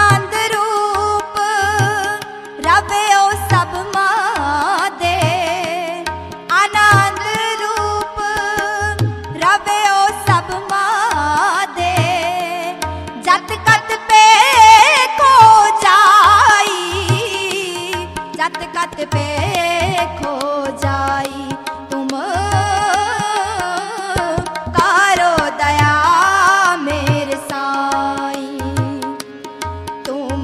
आनंद रूप रवे ओ सब मां दे, आनंद रूप रवे ओ सब मां दे। जत कत पे खो जाई, जत कत पे खो जाई, तुम करो दया मेरे साईं, तुम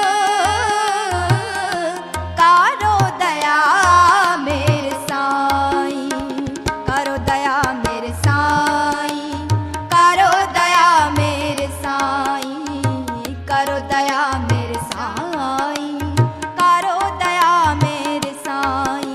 करो दया मेरे साईं, करो दया मेरे साईं, करो दया मेरे साईं, करो दया मेरे साईं, करो दया मेरे साईं।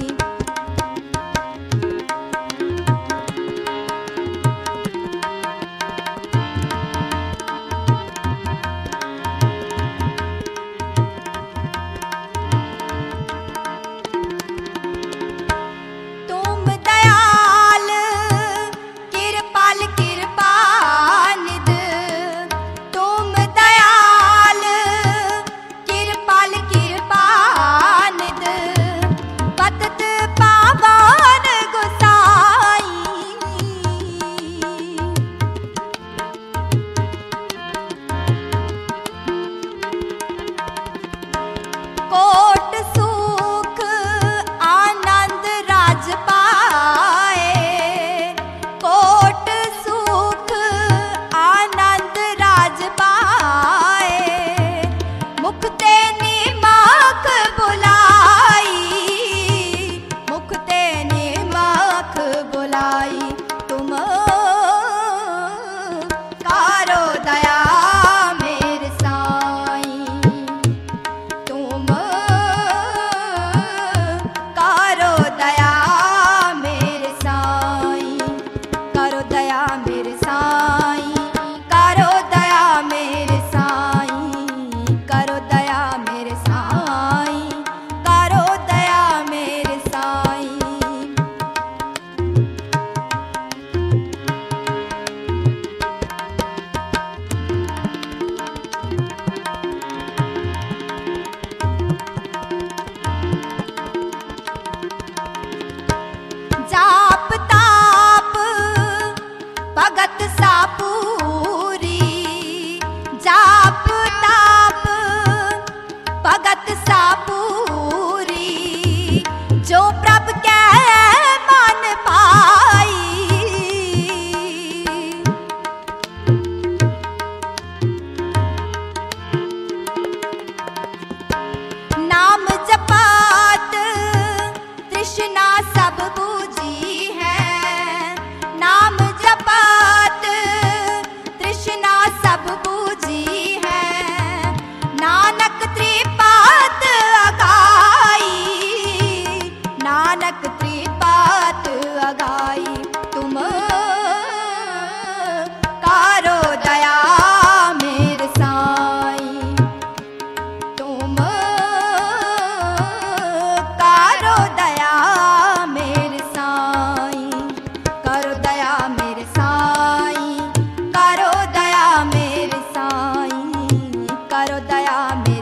तुम दयाल कृपाल कृपानिध, तुम दयाल कृपाल कृपानिध, पतत पावन गोसाई। कोट सुख आनंद राज पाए, कोट सुख आनंद राज पाए, मुख ते निमक बुलाई, मुख ते निमक बुलाई, तुम करो दया मेरे साईं, तुम करो दया मेरे साईं, करो दया मेरे साईं, करो दया मेरे साईं, करो दया मेरे साईं, करो दया मेरे साईं। जाप ताप भगत सापूरी, जाप ताप भगत सापूरी, जो प्रभ के मन पाई। नाम जपात तृष्णा सब बूझी है, नाम जपात तृष्णा सब बूझी है, नानक त्रिपात अगाई, नानक त्रिपात अगाई, तुम करो दया मेरे साईं, तुम करो दया मेरे साईं, करो दया मेरे साईं, करो दया मेरे साईं, करो दया मेरे